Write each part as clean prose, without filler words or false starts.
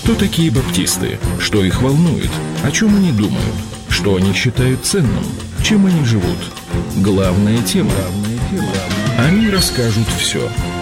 Кто такие баптисты? Что их волнует? О чем они думают? Что они считают ценным? Чем они живут? Главная тема. Они расскажут все.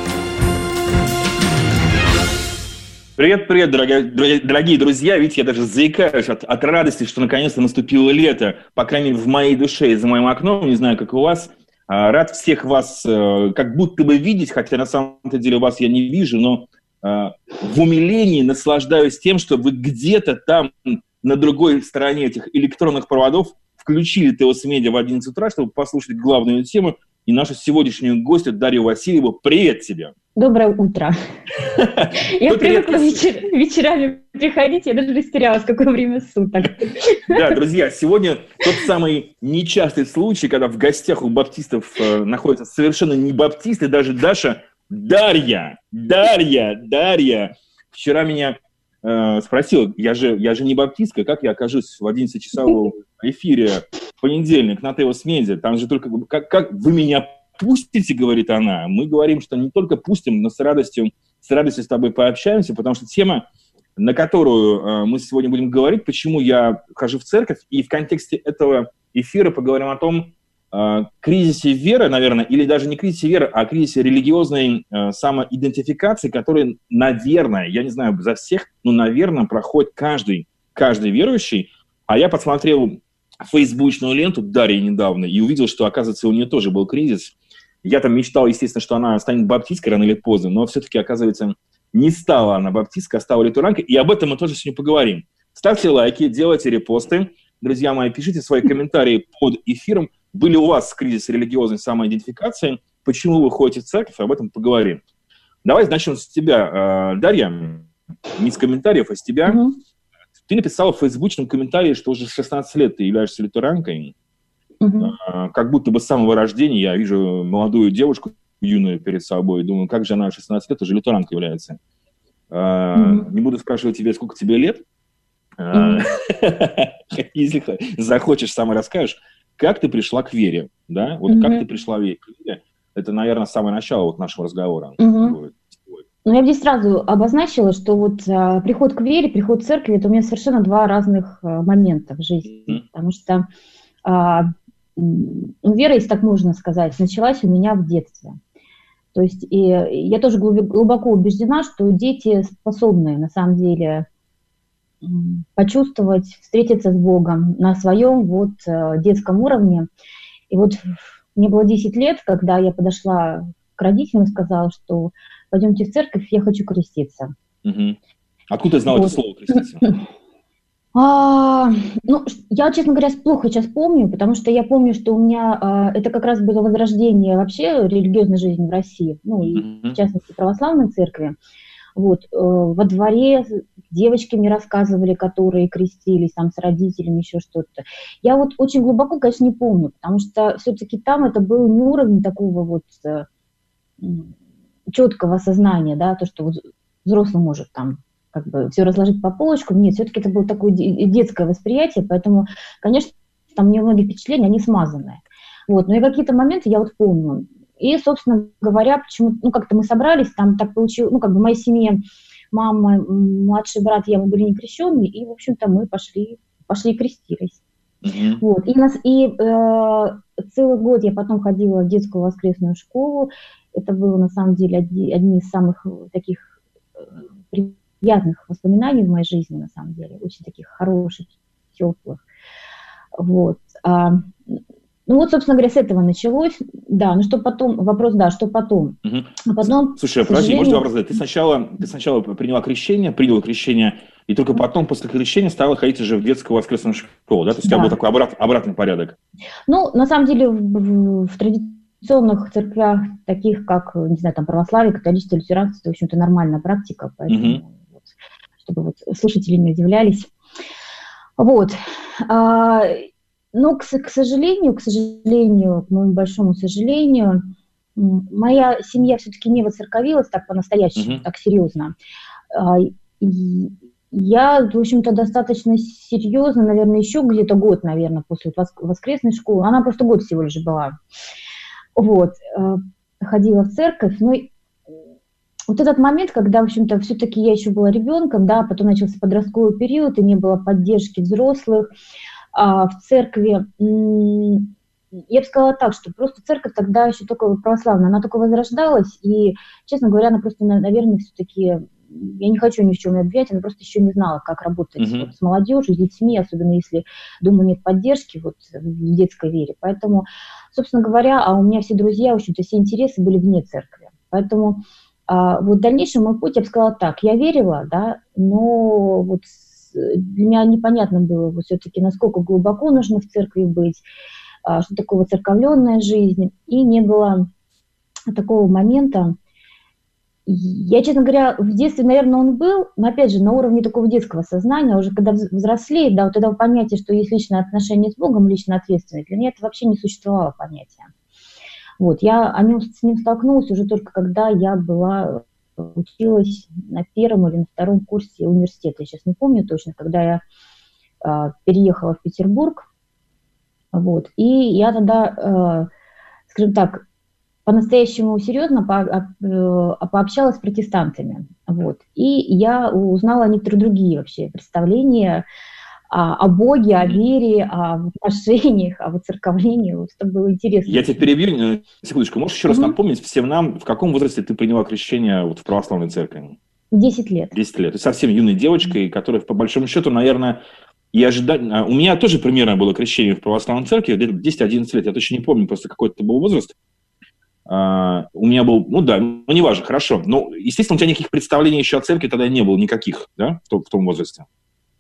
Привет, дорогие друзья. Видите, я даже заикаюсь от радости, что наконец-то наступило лето. По крайней мере, в моей душе и за моим окном. Не знаю, как у вас. Рад всех вас как будто бы видеть, хотя на самом-то деле вас я не вижу, но в умилении наслаждаюсь тем, что вы где-то там на другой стороне этих электронных проводов включили ТОС Медиа в 11 утра, чтобы послушать главную тему и нашу сегодняшнюю гостью Дарью Васильеву. Привет тебе! Доброе утро. Я привыкла вечерами приходить, я даже растерялась, какое время суток. Да, друзья, сегодня тот самый нечастый случай, когда в гостях у баптистов находятся совершенно не баптисты, даже Даша. Дарья. Вчера меня спросила, я же не баптистка, как я окажусь в 11-часовом эфире в понедельник на ТОС Медиа? Там же только как вы меня пустите, говорит она. Мы говорим, что не только пустим, но с радостью с тобой пообщаемся, потому что тема, на которую мы сегодня будем говорить, почему я хожу в церковь, и в контексте этого эфира поговорим о том, кризисе веры, наверное, или даже не кризисе веры, а кризисе религиозной самоидентификации, который, наверное, я не знаю за всех, но, наверное, проходит каждый верующий. А я посмотрел фейсбучную ленту Дарьи недавно и увидел, что, оказывается, у нее тоже был кризис. Я там мечтал, естественно, что она станет баптисткой рано или поздно, но все-таки, оказывается, не стала она баптисткой, а стала лютеранкой, и об этом мы тоже сегодня поговорим. Ставьте лайки, делайте репосты. Друзья мои, пишите свои комментарии под эфиром. Были у вас кризис религиозной самоидентификации? Почему вы ходите в церковь? Об этом поговорим. Давай начнем с тебя, Дарья. Не с комментариев, а с тебя. Угу. Ты написала в фейсбучном комментарии, что уже с 16 лет ты являешься лютеранкой. Угу. Как будто бы с самого рождения я вижу молодую девушку, юную перед собой, и думаю, как же она в 16 лет уже лютеранкой является. Не буду спрашивать тебя, сколько тебе лет. Если захочешь, сама расскажешь. Как ты пришла к вере, да? Вот как ты пришла к вере, это, наверное, самое начало вот нашего разговора. Ну, я здесь сразу обозначила, что вот приход к вере, приход в церковь, это у меня совершенно два разных момента в жизни, потому что вера, если так можно сказать, началась у меня в детстве. То есть и я тоже глубоко убеждена, что дети способны, на самом деле, почувствовать, встретиться с Богом на своем вот детском уровне. И вот мне было 10 лет, когда я подошла к родителям и сказала, что пойдемте в церковь, я хочу креститься. Откуда ты знала это слово креститься? Ну, я, честно говоря, плохо сейчас помню, потому что я помню, что у меня это как раз было возрождение вообще религиозной жизни в России, ну, и в частности православной церкви. Вот, во дворе девочки мне рассказывали, которые крестились там с родителями, еще что-то. Я вот очень глубоко, конечно, не помню, потому что все-таки там это был не уровень такого вот четкого сознания, да, то, что вот взрослый может там как бы все разложить по полочкам. Нет, все-таки это было такое детское восприятие, поэтому, конечно, там мне многие впечатления, они смазанные. Вот, но и какие-то моменты я вот помню. И, собственно говоря, почему, ну, как-то мы собрались, там так получилось, ну, как бы в моей семье мама, младший брат, я, мы были не крещенные, и, в общем-то, мы пошли и крестились. Вот, и целый год я потом ходила в детскую воскресную школу, это было, на самом деле, одни из самых таких приятных воспоминаний в моей жизни, на самом деле, очень таких хороших, теплых, вот. Ну вот, собственно говоря, с этого началось. Да, ну что потом, вопрос, да, что потом. А потом, слушай, подожди, можно вопрос задать? Ты сначала приняла крещение, и только потом, после крещения, стала ходить уже в детскую воскресную школу, да? То есть у тебя был такой обратный порядок. Ну, на самом деле, в традиционных церквях, таких как, не знаю, там, православие, католичество, лютеранство, это, в общем-то, нормальная практика, поэтому, вот, чтобы вот слушатели не удивлялись. Вот. Но, к сожалению, к моему большому сожалению, моя семья все-таки не воцерковилась так по-настоящему, так серьезно. Я, в общем-то, достаточно серьезно, наверное, еще где-то год, наверное, после воскресной школы, она просто год всего лишь была, вот, ходила в церковь, ну, вот этот момент, когда, в общем-то, все-таки я еще была ребенком, да, потом начался подростковый период, и не было поддержки взрослых в церкви. Я бы сказала так, что просто церковь тогда еще только православная, она только возрождалась, и, честно говоря, она просто, наверное, все-таки, я не хочу ни в чем ее обвинять, она просто еще не знала, как работать вот с молодежью, с детьми, особенно если дома нет поддержки вот, в детской вере. Поэтому, собственно говоря, у меня все друзья, в общем-то, все интересы были вне церкви. Поэтому вот дальнейший мой путь, я бы сказала так, я верила, да, но вот для меня непонятно было вот все-таки, насколько глубоко нужно в церкви быть, что такое церковленная жизнь, и не было такого момента. Я, честно говоря, в детстве, наверное, он был, но, опять же, на уровне такого детского сознания, уже когда взрослеет, да, вот этого понятия, что есть личное отношение с Богом, личная ответственность, для меня это вообще не существовало понятия. Вот, я с ним столкнулась уже только когда я училась на первом или на втором курсе университета, я сейчас не помню точно, когда я переехала в Петербург, вот, и я тогда, скажем так, по-настоящему серьезно пообщалась с протестантами, вот, и я узнала некоторые другие вообще представления о Боге, о вере, о отношениях, о воцерковлении. Вот это было интересно. Я тебя перебью, секундочку. Можешь еще раз напомнить всем нам, в каком возрасте ты приняла крещение вот в православной церкви? 10 лет. 10 лет. То есть совсем юной девочкой, которая, по большому счету, наверное, и ожидать... У меня тоже примерно было крещение в православной церкви, где-то 10-11 лет. Я точно не помню, просто какой это был возраст. У меня был... Ну да, ну неважно, хорошо. Но, естественно, у тебя никаких представлений еще о церкви тогда не было, никаких, да, в том возрасте? О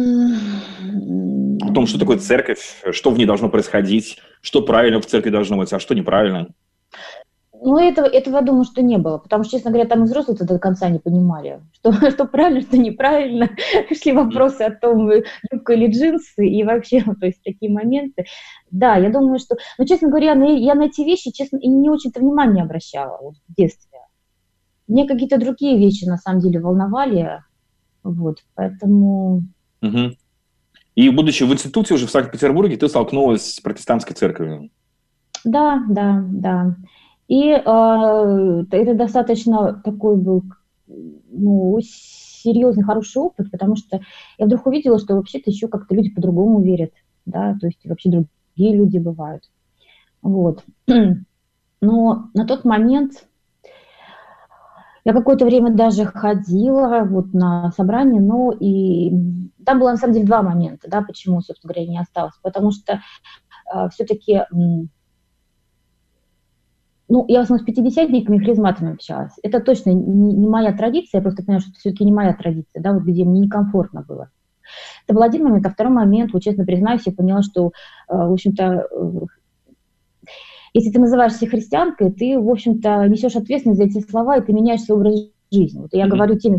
том, что такое церковь, что в ней должно происходить, что правильно в церкви должно быть, а что неправильно. Ну, этого я думаю, что не было, потому что, честно говоря, там и взрослые до конца не понимали, что правильно, что неправильно. Шли вопросы о том, юбка или джинсы, и вообще, то есть такие моменты. Да, я думаю, что... Но, честно говоря, я на эти вещи, честно, и не очень-то внимания обращала вот, в детстве. Мне какие-то другие вещи, на самом деле, волновали. Вот, поэтому... И, будучи в институте уже в Санкт-Петербурге, ты столкнулась с протестантской церковью. Да. И это достаточно такой был, ну, серьезный, хороший опыт, потому что я вдруг увидела, что вообще-то еще как-то люди по-другому верят, да, то есть вообще другие люди бывают. Вот. Но на тот момент... Я какое-то время даже ходила вот на собрание, но и там было на самом деле два момента, да, почему, собственно говоря, не осталось. Потому что все-таки, ну, я в основном с пятидесятниками и харизматами общалась. Это точно не моя традиция, я просто поняла, что это все-таки не моя традиция, да, вот где мне некомфортно было. Это был один момент, а второй момент, вот честно признаюсь, я поняла, что, в общем-то, если ты называешься христианкой, ты, в общем-то, несешь ответственность за эти слова, и ты меняешь свой образ жизни. Вот я говорю теми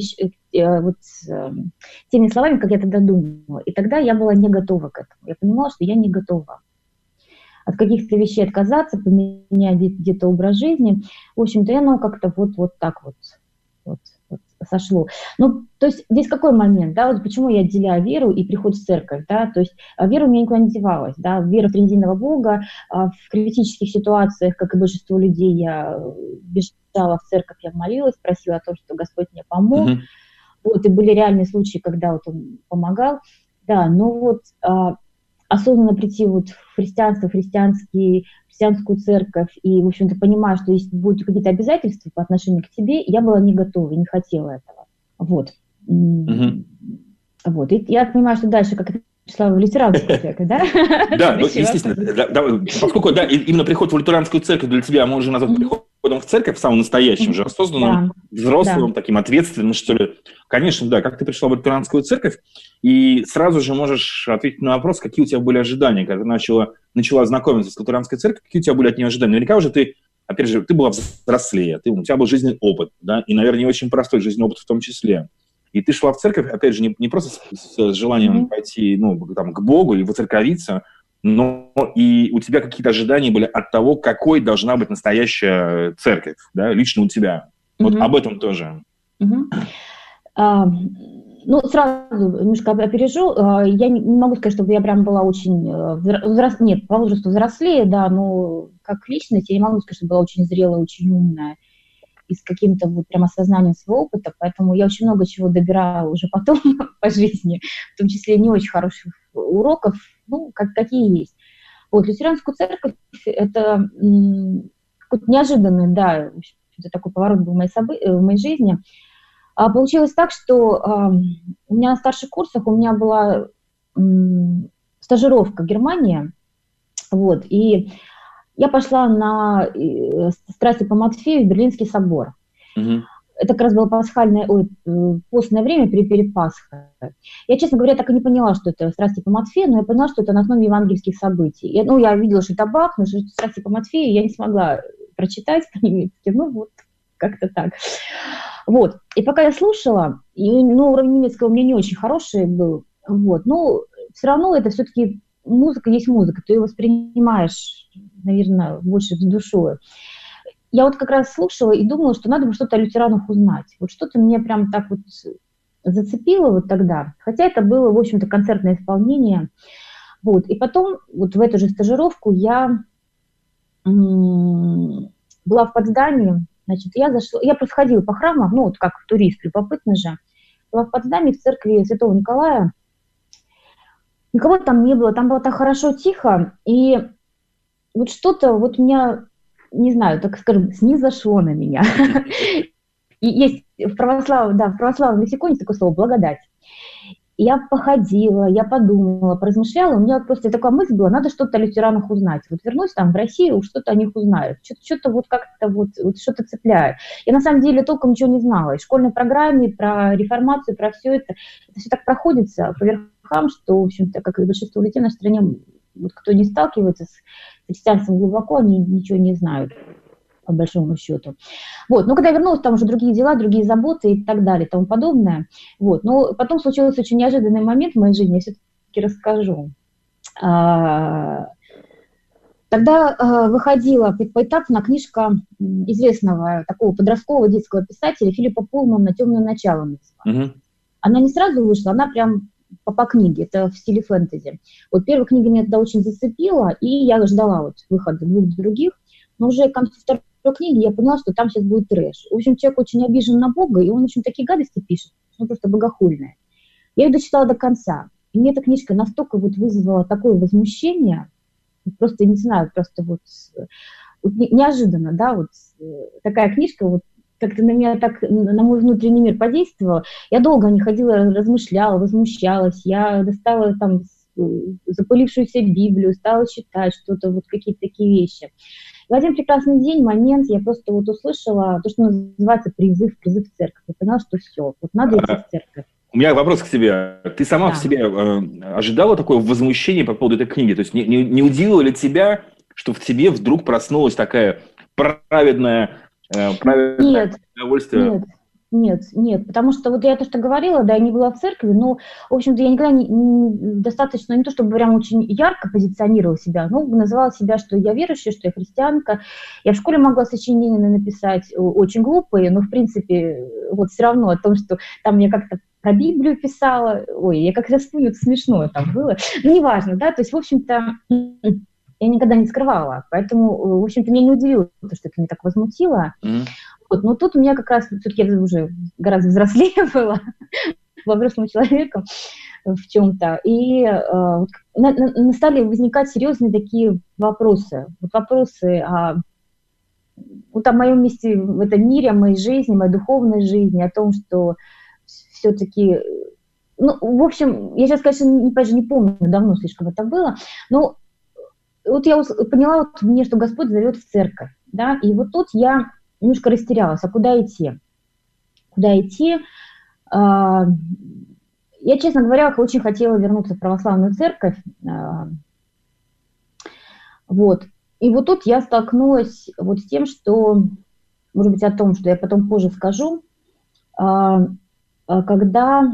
словами, как я тогда думала. И тогда я была не готова к этому. Я понимала, что я не готова от каких-то вещей отказаться, поменять где-то образ жизни. В общем-то, оно как-то вот так вот сошло. Ну, то есть здесь какой момент, да, вот почему я отделяю веру и приход в церковь, да, то есть вера у меня никуда не девалась, да, вера в триединого Бога, в критических ситуациях, как и большинство людей, я бежала в церковь, я молилась, просила о том, что Господь мне помог, вот, и были реальные случаи, когда вот Он помогал, да, но вот осознанно прийти вот в христианство, христианскую церковь и, в общем-то, понимая, что есть будут какие-то обязательства по отношению к тебе, я была не готова, не хотела этого. Вот. Вот. И я понимаю, что дальше, как это пришла в лютеранскую церковь, да? Да, естественно. Поскольку, да, именно приход в лютеранскую церковь для тебя можно назвать приходом в церковь, самым настоящим же, осознанным, взрослым, таким ответственным, что ли. Конечно, да, как ты пришла в лютеранскую церковь, и сразу же можешь ответить на вопрос, какие у тебя были ожидания, когда ты начала знакомиться с лютеранской церковью, какие у тебя были от нее ожидания. Наверняка уже ты, опять же, ты была взрослее, у тебя был жизненный опыт, да, и, наверное, не очень простой жизненный опыт в том числе. И ты шла в церковь, опять же, не просто с желанием пойти, к Богу и воцерковиться, но и у тебя какие-то ожидания были от того, какой должна быть настоящая церковь, да, лично у тебя. Вот об этом тоже. Ну, сразу немножко опережу. Я не могу сказать, чтобы я прям была очень... Нет, по возрасту взрослее, да, но как личность я не могу сказать, что была очень зрелая, очень умная. и с каким-то вот прям осознанием своего опыта, поэтому я очень много чего добирала уже потом по жизни, в том числе не очень хороших уроков, ну, какие есть. Вот, лютеранскую церковь – это какой-то неожиданный, да, это такой поворот был в моей жизни. Получилось так, что у меня на старших курсах у меня была стажировка в Германии, вот, и я пошла на страсти по Матфею в Берлинский собор. Угу. Это как раз было постное время перед Пасхой. Я, честно говоря, так и не поняла, что это страсти по Матфею, но я поняла, что это на основе евангельских событий. Я видела, что это Бах, но что страсти по Матфею я не смогла прочитать по-немецки. Ну, вот, как-то так. Вот. И пока я слушала, уровень немецкого у меня не очень хороший был, вот, но все равно это все-таки музыка есть музыка, ты ее воспринимаешь, наверное, больше с душой. Я вот как раз слушала и думала, что надо бы что-то о лютеранах узнать. Вот что-то мне прям так вот зацепило вот тогда. Хотя это было, в общем-то, концертное исполнение. Вот. И потом, вот в эту же стажировку я была в Потсдаме. Значит, я просто ходила по храмам, ну, вот как турист, любопытно же. Была в Потсдаме, в церкви Святого Николая. Никого там не было, там было так хорошо, тихо. И вот что-то вот меня... не знаю, так скажем, снизошло на меня. И есть в православном лексиконе такое слово «благодать». И я походила, я подумала, поразмышляла, у меня просто такая мысль была, надо что-то о лютеранах узнать. Вот вернусь там в Россию, что-то о них узнаю. Что-то вот как-то вот что-то цепляет. Я на самом деле толком ничего не знала. И в школьной программе про реформацию, про все все так проходится по верхам, что, в общем-то, как и большинство людей в нашей стране, вот кто не сталкивается с христианством глубоко, они ничего не знают, по большому счету. Вот. Но когда я вернулась, там уже другие дела, другие заботы и так далее, и тому подобное. Вот. Но потом случился очень неожиданный момент в моей жизни, я все-таки расскажу. Тогда выходила поэтапно книжка известного такого подросткового детского писателя Филиппа Пулмана «Темное начало». Угу. Она не сразу вышла, она прям по книге, это в стиле фэнтези. Вот первая книга меня тогда очень зацепила, и я ждала вот выхода двух других, но уже к концу второй книги я поняла, что там сейчас будет трэш. В общем, человек очень обижен на Бога, и он, в общем, такие гадости пишет, ну, просто богохульные. Я ее дочитала до конца, и мне эта книжка настолько вот вызвала такое возмущение, просто, не знаю, просто вот неожиданно, да, вот такая книжка, вот как-то на меня так, на мой внутренний мир подействовала. Я долго не ходила, размышляла, возмущалась. Я достала там запылившуюся Библию, стала читать что-то, вот какие-то такие вещи. И в один прекрасный день, момент, я просто вот услышала то, что называется призыв в церковь. Я поняла, что все, вот надо идти в церковь. У меня вопрос к тебе. Ты сама в себе ожидала такое возмущение по поводу этой книги? То есть не удивило ли тебя, что в тебе вдруг проснулась такая праведное удовольствие? Нет, потому что вот я то, что говорила, да, я не была в церкви, но, в общем-то, я никогда достаточно, не то чтобы прям очень ярко позиционировала себя, но называла себя, что я верующая, что я христианка. Я в школе могла сочинения написать очень глупые, но, в принципе, вот все равно о том, что там я как-то про Библию писала, я как-то вспомню, смешное там было, ну, неважно, да, то есть, в общем-то, я никогда не скрывала, поэтому, в общем-то, меня не удивило, что это меня так возмутило. Вот, но тут у меня как раз, все-таки я уже гораздо взрослее была, взрослым человеком в чем-то, и стали возникать серьезные такие вопросы. Вот вопросы о моем месте в этом мире, о моей жизни, моей духовной жизни, о том, что все-таки... Ну, в общем, я сейчас, конечно, не помню, давно слишком это было, но вот я поняла вот мне, что Господь зовет в церковь, да, и вот тут я немножко растерялась, а куда идти? Куда идти? Я, честно говоря, очень хотела вернуться в православную церковь, вот, и вот тут я столкнулась вот с тем, что, может быть, о том, что я потом позже скажу, когда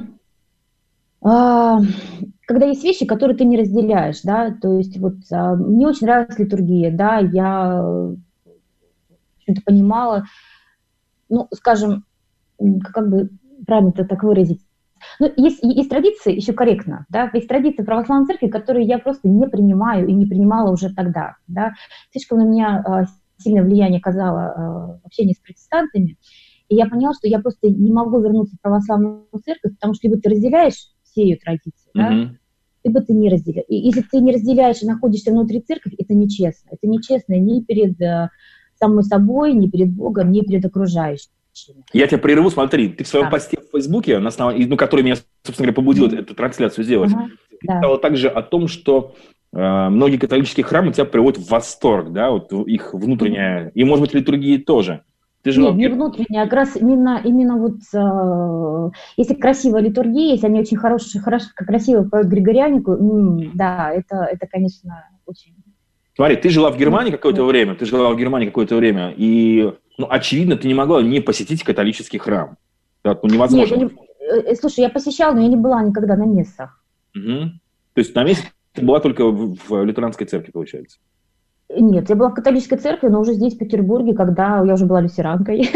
есть вещи, которые ты не разделяешь, да, то есть вот мне очень нравилась литургия, да, я что-то понимала, ну, скажем, как бы правильно это так выразить, ну, есть традиции, еще корректно, да, есть традиции православной церкви, которые я просто не принимаю и не принимала уже тогда, да, слишком на меня сильное влияние оказало общение с протестантами. И я поняла, что я просто не могу вернуться в православную церковь, потому что либо ты разделяешь все ее традиции, да, либо ты не разделяешь. И если ты не разделяешь и находишься внутри церкви, это нечестно. Это нечестно ни перед самой собой, ни перед Богом, ни перед окружающими. Я тебя прерву, смотри, ты в своем посте в Фейсбуке, который меня, собственно говоря, побудил эту трансляцию сделать, писала также о том, что многие католические храмы тебя приводят в восторг, да, вот их внутренняя, и, может быть, литургии тоже. Нет, не внутренняя, а как раз именно вот, если красивая литургия, если они очень хорошо, красиво поют григорианику, да, это, конечно, очень... Смотри, ты жила в Германии какое-то время, и, очевидно, ты не могла не посетить католический храм. Да, невозможно. Нет, слушай, я посещала, но я не была никогда на мессах. То есть на мессах ты была только в лютеранской церкви, получается? Нет, я была в католической церкви, но уже здесь, в Петербурге, когда я уже была лютеранкой.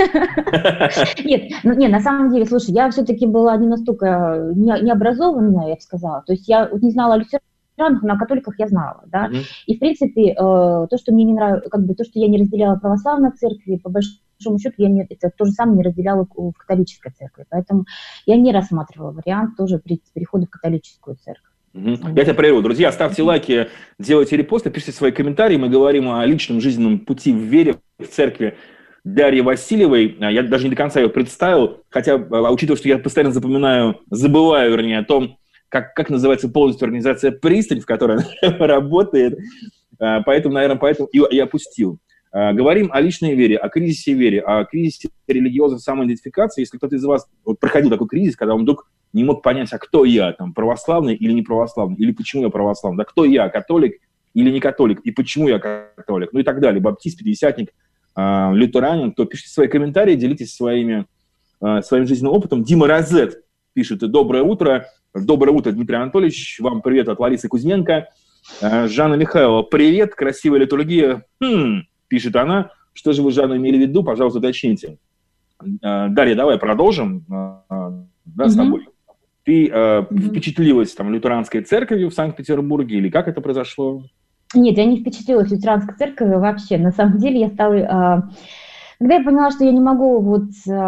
Нет, на самом деле, слушай, я все-таки была не настолько необразованная, я бы сказала. То есть я не знала о лютеранах, но о католиках я знала, да. И, в принципе, то, что мне не нравилось, то, что я не разделяла православной церкви, по большому счету, это то же самое не разделяла в католической церкви. Поэтому я не рассматривала вариант тоже перехода в католическую церковь. Я тебя прерву. Друзья, ставьте лайки, делайте репосты, пишите свои комментарии. Мы говорим о личном жизненном пути в вере в церкви Дарьи Васильевой. Я даже не до конца ее представил, хотя, учитывая, что я постоянно забываю о том, как называется полностью организация «Пристань», в которой она работает. Поэтому и опустил. Говорим о личной вере, о кризисе религиозной самоидентификации. Если кто-то из вас проходил такой кризис, когда он вдруг не мог понять, а кто я, православный или не православный, или почему я православный, да кто я, католик или не католик, и почему я католик, и так далее, баптист, пятидесятник, лютеранин, то пишите свои комментарии, делитесь своим жизненным опытом. Дима Розет пишет: доброе утро, Дмитрий Анатольевич, вам привет от Ларисы Кузьменко. Жанна Михайлова: привет, красивая литургия, пишет она. Что же вы, Жанна, имели в виду, пожалуйста, уточните. Дарья, давай продолжим, с тобой. Ты впечатлилась лютеранской церковью в Санкт-Петербурге, или как это произошло? Нет, я не впечатлилась лютеранской церковью вообще. На самом деле я стала... Когда я поняла, что я не могу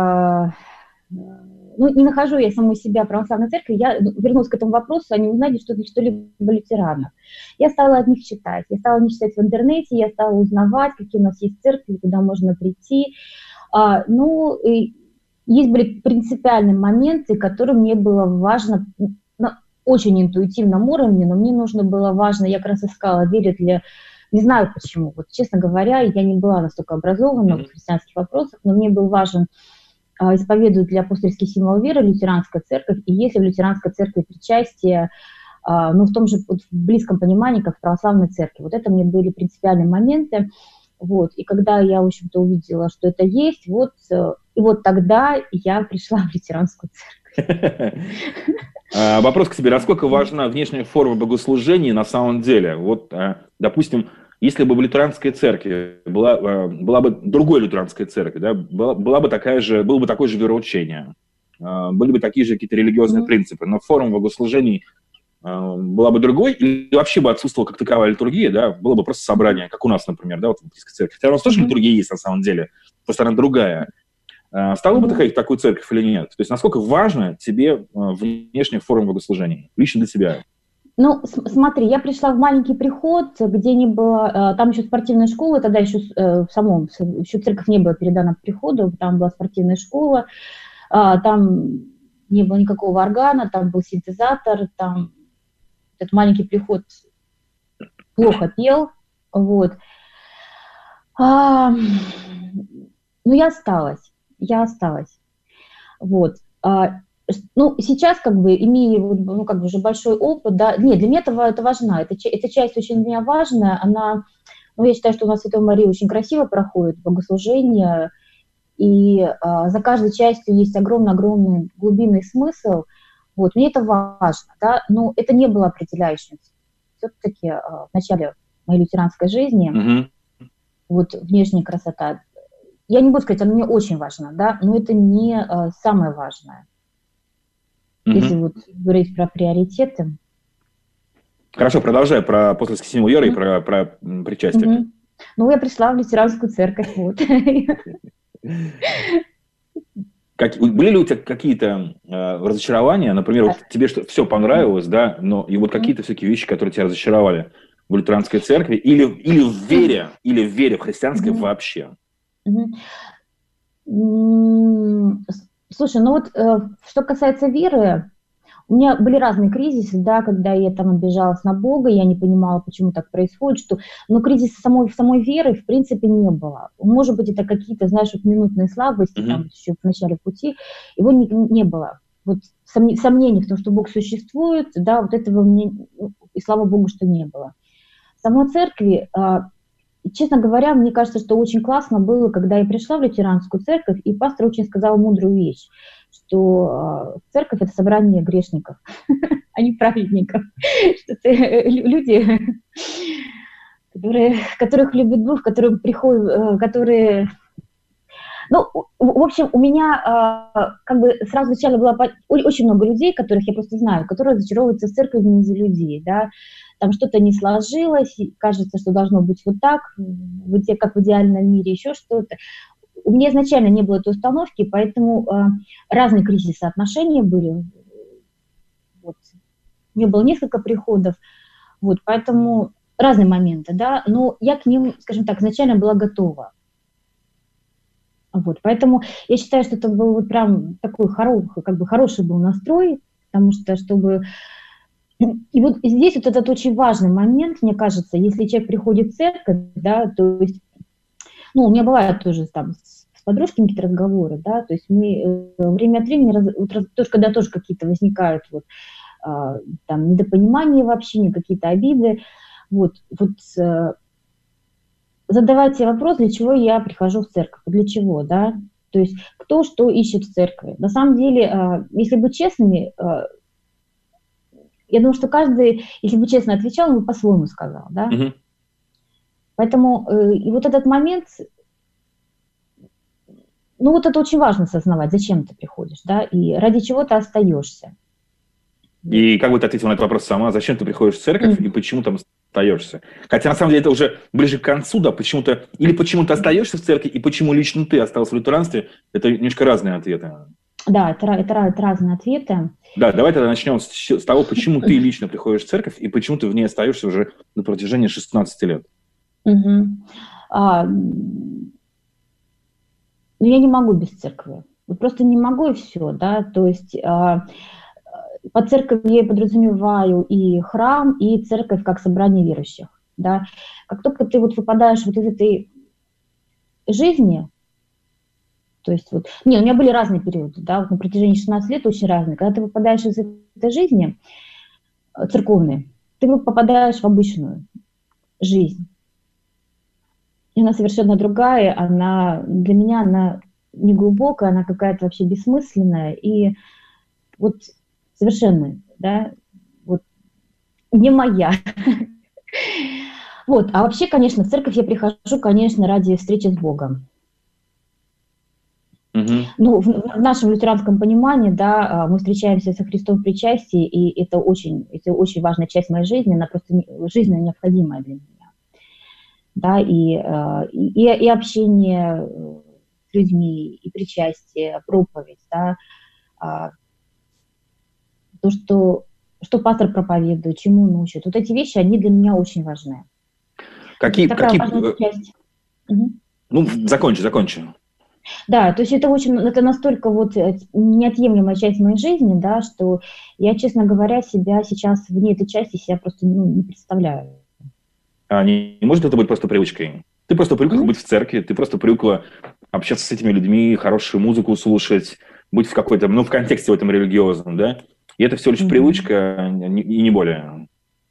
не нахожу я саму себя в православной церкви, я вернулась к этому вопросу, они узнали что-либо лютеранов. Я стала от них читать. Я стала не читать в интернете, я стала узнавать, какие у нас есть церкви, куда можно прийти. Есть были принципиальные моменты, которые мне было важно на очень интуитивном уровне, но мне нужно было важно, я как раз искала, верят ли, не знаю почему, честно говоря, я не была настолько образована в христианских вопросах, но мне был важен, исповедует ли апостольский символ веры лютеранская церковь, и есть ли в лютеранской церкви причастие, в том же в близком понимании, как в православной церкви. Это мне были принципиальные моменты. И когда я, в общем-то, увидела, что это есть, тогда я пришла в лютеранскую церковь. Вопрос к тебе. Насколько важна внешняя форма богослужения на самом деле? Допустим, если бы в лютеранской церкви была бы другой лютеранской церкви, да, было бы такое же вероучение, были бы такие же какие-то религиозные принципы, но форма богослужений была бы другой, или вообще бы отсутствовала как таковая литургия, да, было бы просто собрание, как у нас, например, да, в баптистской церкви. Хотя у нас тоже литургия есть на самом деле, просто она другая. Стала бы такую церковь или нет? То есть насколько важна тебе внешняя форма богослужения, лично для тебя? Смотри, я пришла в маленький приход, где не было, там еще спортивная школа, тогда еще еще церковь не была передана приходу, там была спортивная школа, там не было никакого органа, там был синтезатор, там этот маленький приход плохо пел, Но я осталась. Сейчас, имея уже большой опыт, да, нет, для меня это важно, эта часть очень для меня важная, она, я считаю, что у нас Святой Марии очень красиво проходит богослужение, и за каждой частью есть огромный глубинный смысл, мне это важно, да, но это не было определяющим. Все-таки в начале моей лютеранской жизни, внешняя красота, я не буду сказать, она мне очень важна, да, но это не самое важное. Если говорить про приоритеты. Хорошо, продолжай про апостольский символ веры и про причастие. Ну, я пришла в лютеранскую церковь, вот. Были ли у тебя какие-то разочарования? Например, вот тебе все понравилось, да, но и вот какие-то все-таки вещи, которые тебя разочаровали в лютеранской церкви или в вере в христианской вообще? Слушай, ну вот что касается веры, у меня были разные кризисы, да, когда я там обижалась на Бога, я не понимала, почему так происходит, но кризиса самой веры в принципе не было. Может быть, это какие-то, знаешь, вот минутные слабости, там, еще в начале пути, его не было. Вот сомнений в том, что Бог существует, да, вот этого мне, и слава Богу, что не было. В самой церкви, честно говоря, мне кажется, что очень классно было, когда я пришла в лютеранскую церковь, и пастор очень сказал мудрую вещь, что церковь – это собрание грешников, а не праведников. Что это люди, которых любит Бог, которые приходят, которые… Ну, в общем, у меня как бы сразу вначале было очень много людей, которых я просто знаю, которые разочаровываются в церкви не из-за людей, да. Там что-то не сложилось, кажется, что должно быть вот так, как в идеальном мире, еще что-то. У меня изначально не было этой установки, поэтому разные кризисы отношений были. Вот. У меня было несколько приходов, вот, поэтому разные моменты, да, но я к ним, скажем так, изначально была готова. Вот, поэтому я считаю, что это был вот прям такой хороший был настрой, потому что, чтобы… И вот здесь вот этот очень важный момент, мне кажется, если человек приходит в церковь, да, то есть, ну, у меня бывают тоже там с подружками какие-то разговоры, да, то есть мы время от времени, когда тоже какие-то возникают вот, там недопонимания в общении, какие-то обиды, вот задавать себе вопрос, для чего я прихожу в церковь, для чего, да, то есть кто что ищет в церкви. На самом деле, если быть честными, я думаю, что каждый, если бы честно отвечал, он бы по-своему сказал, да. Угу. Поэтому и вот этот момент, ну вот это очень важно осознавать, зачем ты приходишь, да, и ради чего ты остаешься. И как бы ты ответила на этот вопрос сама, зачем ты приходишь в церковь и почему там остаешься? Хотя на самом деле это уже ближе к концу, да, почему ты остаешься в церкви и почему лично ты остался в лютеранстве, это немножко разные ответы. Да, это разные ответы. Да, давай тогда начнем с того, почему ты лично приходишь в церковь и почему ты в ней остаешься уже на протяжении 16 лет. Ну, я не могу без церкви. Вот просто не могу, и все, да, то есть под церковью я подразумеваю и храм, и церковь как собрание верующих, да. Как только ты вот выпадаешь вот из этой жизни, то есть вот, у меня были разные периоды, да, вот на протяжении 16 лет очень разные. Когда ты выпадаешь из этой жизни церковной, ты попадаешь в обычную жизнь. И она совершенно другая, для меня она не глубокая, она какая-то вообще бессмысленная и вот совершенно, да, вот не моя. Вот, а вообще, конечно, в церковь я прихожу, конечно, ради встречи с Богом. Ну, в нашем лютеранском понимании, да, мы встречаемся со Христом в причастии, и это очень важная часть моей жизни, она просто жизненно необходимая для меня. Да, и общение с людьми, и причастие, проповедь, да, то, что пастор проповедует, чему он учит. Вот эти вещи, они для меня очень важны. Важная часть. Ну, закончи. Да, то есть это настолько вот неотъемлемая часть моей жизни, да, что я, честно говоря, себя сейчас вне этой части себя просто не представляю. А не может это быть просто привычкой? Ты просто привыкла быть в церкви, ты просто привыкла общаться с этими людьми, хорошую музыку слушать, быть в какой-то, в контексте в этом религиозном, да? И это всего лишь привычка, и не более.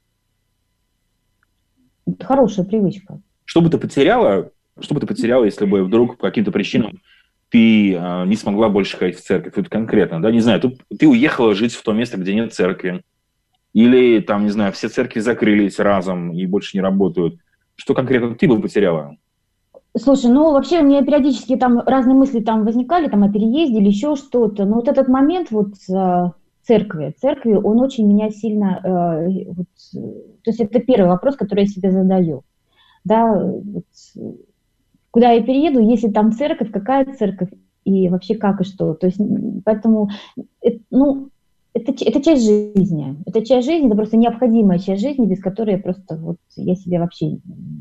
Это хорошая привычка. Что бы ты потеряла, если бы вдруг по каким-то причинам ты не смогла больше ходить в церковь? Вот конкретно, да, не знаю, ты уехала жить в то место, где нет церкви, или там, не знаю, все церкви закрылись разом и больше не работают. Что конкретно ты бы потеряла? Слушай, ну вообще у меня периодически там разные мысли там возникали, там о переезде или еще что-то, но вот этот момент вот церкви, он очень меня сильно, то есть это первый вопрос, который я себе задаю. да, вот, куда я перееду, если там церковь, какая церковь, и вообще как и что. То есть, поэтому, ну, это часть жизни. Это часть жизни, это просто необходимая часть жизни, без которой просто вот я себе вообще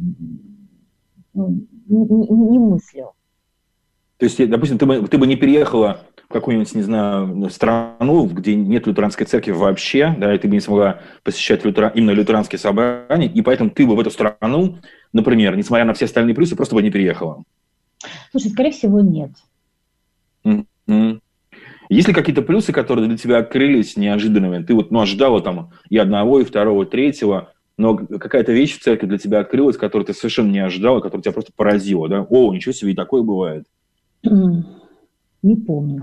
не мыслю. То есть, допустим, ты бы не переехала в какую-нибудь, не знаю, страну, где нет лютеранской церкви вообще, да, и ты бы не смогла посещать именно лютеранские собрания, и поэтому ты бы в эту страну, например, несмотря на все остальные плюсы, просто бы не переехала. Слушай, скорее всего, нет. Mm-hmm. Есть ли какие-то плюсы, которые для тебя открылись неожиданными? Ты вот, ожидала там и одного, и второго, и третьего, но какая-то вещь в церкви для тебя открылась, которую ты совершенно не ожидала, которая тебя просто поразила, да? О, ничего себе, и такое бывает. Не помню.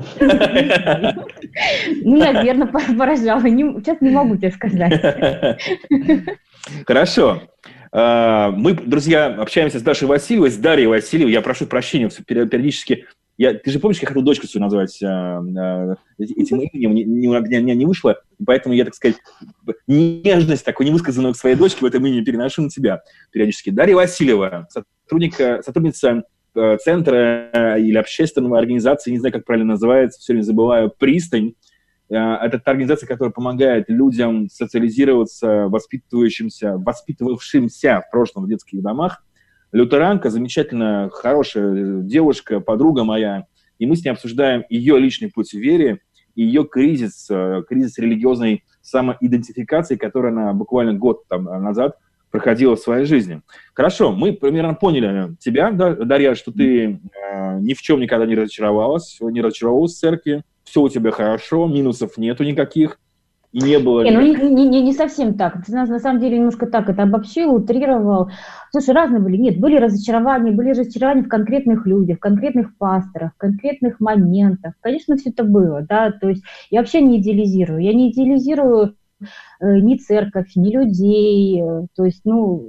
Ну, наверное, поражала. Сейчас не могу тебе сказать. Хорошо. Мы, друзья, общаемся с Дашей Васильевой, с Дарьей Васильевой. Я прошу прощения, периодически... Ты же помнишь, я хотел дочку свою назвать этим именем, у меня не вышло, и поэтому я, так сказать, нежность такую невысказанную к своей дочке в этом имени переношу на тебя периодически. Дарья Васильева, сотрудница центра или общественной организации, не знаю, как правильно называется, все время забываю, «Пристань». Это та организация, которая помогает людям социализироваться, воспитывавшимся в прошлом в детских домах. Лютеранка, замечательная, хорошая девушка, подруга моя, и мы с ней обсуждаем ее личный путь в вере и ее кризис религиозной самоидентификации, который она буквально год назад проходила в своей жизни. Хорошо, мы примерно поняли тебя, Дарья, что ты ни в чем никогда не разочаровалась в церкви, все у тебя хорошо, минусов нету никаких. И не было... Не совсем так. Ты нас на самом деле немножко так это обобщил, утрировал. Слушай, разные были. Нет, были разочарования в конкретных людях, в конкретных пасторах, в конкретных моментах. Конечно, все это было, да. То есть я вообще не идеализирую. Я не идеализирую ни церковь, ни людей. То есть,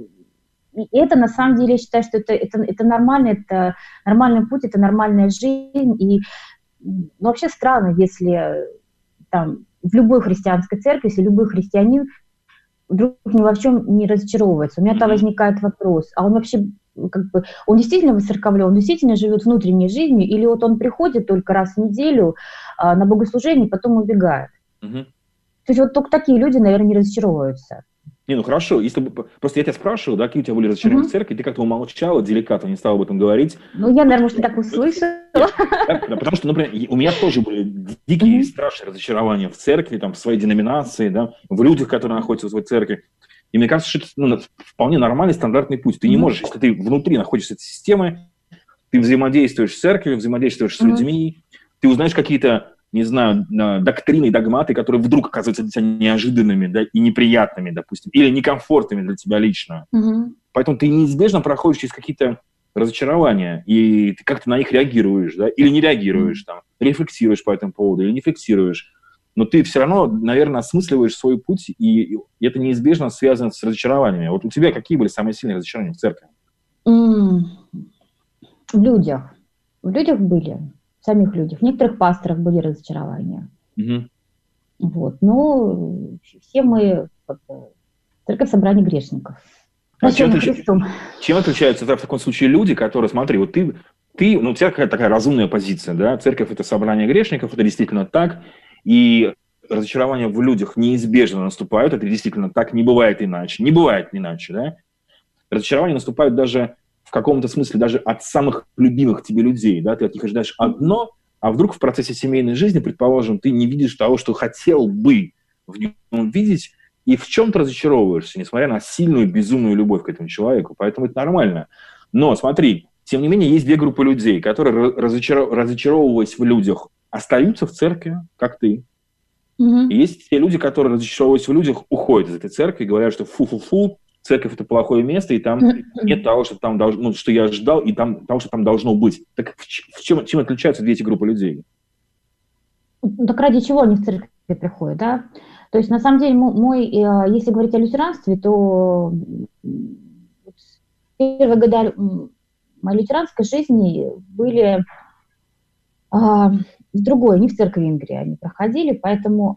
это на самом деле, я считаю, что это нормально, это нормальный путь, это нормальная жизнь. И вообще странно, если там в любой христианской церкви, если любой христианин вдруг ни во чем не разочаровывается. У меня там возникает вопрос, а он вообще, он действительно воцерковлен, он действительно живет внутренней жизнью, или вот он приходит только раз в неделю на богослужение, потом убегает. То есть вот только такие люди, наверное, не разочаровываются. Хорошо, если бы... Просто я тебя спрашивал, какие у тебя были разочарования в церкви, ты как-то умолчала, деликатно не стала об этом говорить. Я, наверное, может, так услышала. Да, потому что, например, у меня тоже были дикие, страшные разочарования в церкви, в своей деноминации, в людях, которые находятся в своей церкви. И мне кажется, что это вполне нормальный, стандартный путь. Ты не можешь, если ты внутри находишься этой системы, ты взаимодействуешь с церковью, взаимодействуешь с людьми, ты узнаешь какие-то, не знаю, доктрины, догматы, которые вдруг оказываются для тебя неожиданными, и неприятными, допустим, или некомфортными для тебя лично. Поэтому ты неизбежно проходишь через какие-то разочарования, и ты как-то на них реагируешь, или не реагируешь, рефлексируешь по этому поводу, или не фиксируешь. Но ты все равно, наверное, осмысливаешь свой путь, и это неизбежно связано с разочарованиями. Вот у тебя какие были самые сильные разочарования в церкви? В людях. В людях были. В самих людях. В некоторых пасторах были разочарования. Но все мы церковь собрания грешников. Чем отличаются в таком случае люди, которые, смотри, вот ты, у тебя какая-то такая разумная позиция, да? Церковь – это собрание грешников, это действительно так, и разочарования в людях неизбежно наступают, это действительно так, не бывает иначе, да? Разочарования наступают даже в каком-то смысле даже от самых любимых тебе людей, да? Ты от них ожидаешь одно, а вдруг в процессе семейной жизни, предположим, ты не видишь того, что хотел бы в нем видеть, и в чем-то разочаровываешься, несмотря на сильную, безумную любовь к этому человеку. Поэтому это нормально. Но смотри, тем не менее, есть две группы людей, которые, разочаровываясь в людях, остаются в церкви, как ты. И есть те люди, которые, разочаровываясь в людях, уходят из этой церкви и говорят, что фу-фу-фу, церковь – это плохое место, и там нет того, что там должно, что я ожидал, и там того, что там должно быть. Так чем отличаются две эти группы людей? Так ради чего они в церковь приходят, да? То есть, на самом деле, если говорить о лютеранстве, то первые годы моей лютеранской жизни были в другой, не в церкви Венгрии они проходили, поэтому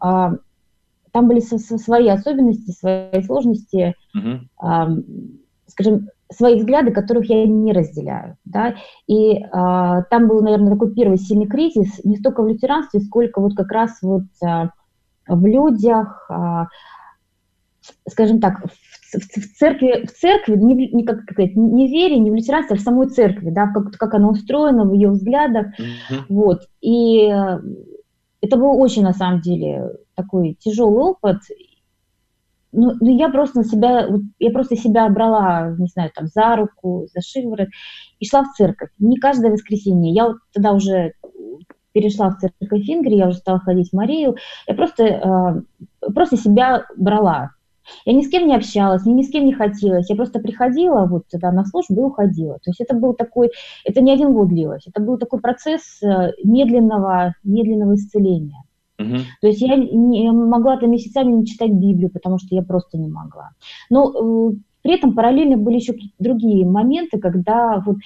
там были свои особенности, свои сложности. Скажем, свои взгляды, которых я не разделяю, да, и там был, наверное, такой первый сильный кризис, не столько в лютеранстве, сколько вот как раз вот в людях, скажем так, в церкви не, как сказать, не в вере, не в лютеранстве, а в самой церкви, да, как она устроена, в ее взглядах, вот, и это был очень, на самом деле, такой тяжелый опыт. Ну, я просто себя брала, не знаю, там, за руку, за шиворот и шла в церковь. Не каждое воскресенье. Я вот тогда уже перешла в церковь Ингри, я уже стала ходить в Марию. Я просто себя брала. Я ни с кем не общалась, ни с кем не хотелось. Я просто приходила вот туда на службу и уходила. То есть это был такой, это не один год длилось. Это был такой процесс медленного исцеления. То есть я не могла там месяцами не читать Библию, потому что я просто не могла. Но при этом параллельно были еще другие моменты, когда, вот,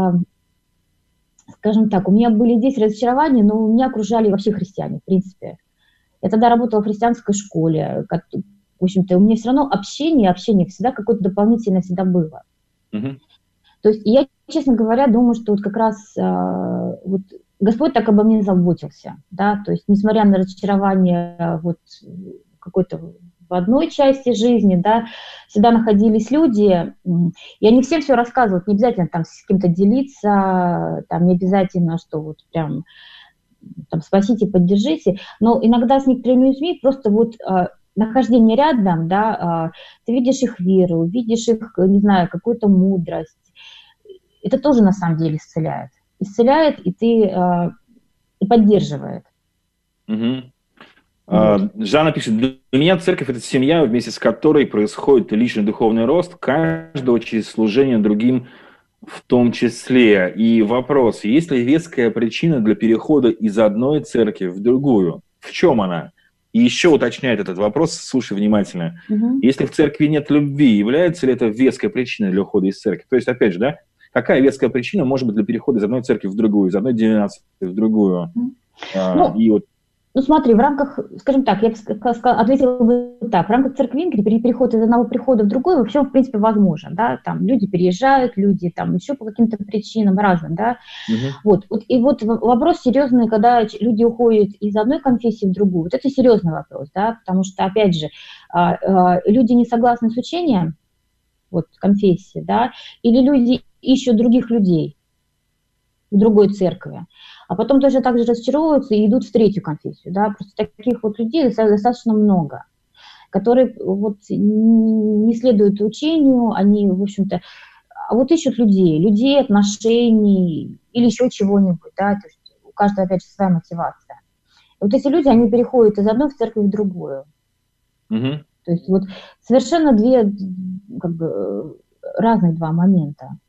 скажем так, у меня были здесь разочарования, но меня окружали вообще христиане, в принципе. Я тогда работала в христианской школе. В общем-то, у меня все равно общение всегда какое-то дополнительное всегда было. То есть я, честно говоря, думаю, что вот как раз вот Господь так обо мне заботился, да, то есть несмотря на разочарование вот какой-то в одной части жизни, да, всегда находились люди, я не всем все рассказывала, не обязательно там с кем-то делиться, там не обязательно, что вот прям там спасите, поддержите, но иногда с некоторыми людьми просто вот нахождение рядом, да, ты видишь их веру, видишь их, не знаю, какую-то мудрость, это тоже на самом деле исцеляет и поддерживает. Жанна пишет: для меня церковь – это семья, вместе с которой происходит личный духовный рост каждого через служение другим в том числе. И вопрос: есть ли веская причина для перехода из одной церкви в другую? В чем она? И еще уточняет этот вопрос, слушай внимательно. Если в церкви нет любви, является ли это веская причина для ухода из церкви? То есть, опять же, да, какая веская причина может быть для перехода из одной церкви в другую, из одной деноминации в другую? Ну, смотри, в рамках, скажем так, я бы ответила бы так, в рамках церкви Ингри переход из одного прихода в другой вообще, в принципе, возможен, да, там люди переезжают, люди там еще по каким-то причинам разным, да, вот, и вот вопрос серьезный, когда люди уходят из одной конфессии в другую, вот это серьезный вопрос, да, потому что, опять же, люди не согласны с учением, вот, конфессии, да, или люди ищут других людей в другой церкви, а потом тоже так же разочаровываются и идут в третью конфессию, да, просто таких вот людей достаточно много, которые вот не следуют учению, они, в общем-то, вот ищут людей, отношений или еще чего-нибудь, да, то есть у каждого, опять же, своя мотивация. И вот эти люди, они переходят из одной в церковь в другую. То есть вот совершенно две, как бы, разных два момента.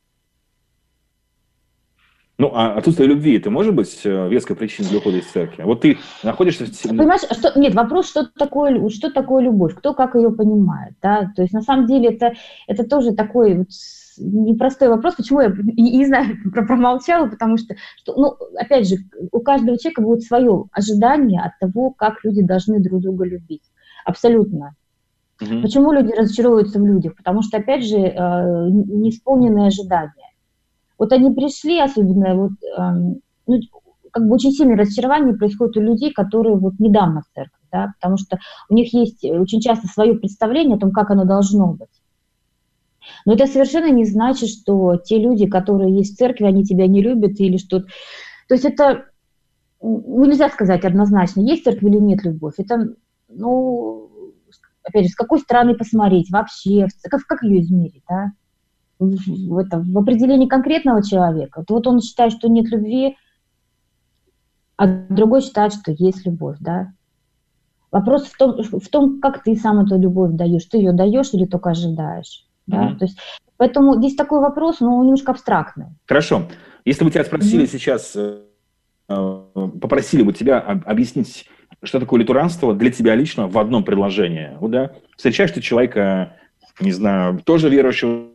Ну, а отсутствие любви, это может быть веской причиной для ухода из церкви? Вот ты находишься в... Понимаешь, нет, вопрос, что такое любовь, кто как ее понимает, да, то есть на самом деле это тоже такой вот непростой вопрос, почему я, не знаю, промолчала, потому что, ну, опять же, у каждого человека будет свое ожидание от того, как люди должны друг друга любить, абсолютно. Почему люди разочаровываются в людях? Потому что, опять же, неисполненные ожидания. Вот они пришли, особенно, вот, ну, как бы очень сильное разочарование происходит у людей, которые вот недавно в церкви, да, потому что у них есть очень часто свое представление о том, как оно должно быть. Но это совершенно не значит, что те люди, которые есть в церкви, они тебя не любят или что-то. То есть это нельзя сказать однозначно, есть в церкви или нет любовь. Это, ну, опять же, с какой стороны посмотреть вообще, как ее измерить, да? В определении конкретного человека. Вот он считает, что нет любви, а другой считает, что есть любовь, да. Вопрос в том, как ты сам эту любовь даешь. Ты ее даешь или только ожидаешь, да. То есть, поэтому здесь такой вопрос, но немножко абстрактный. Хорошо. Если бы тебя спросили сейчас, попросили бы тебя объяснить, что такое лютеранство для тебя лично в одном предложении, вот, да, встречаешь ты человека, не знаю, тоже верующего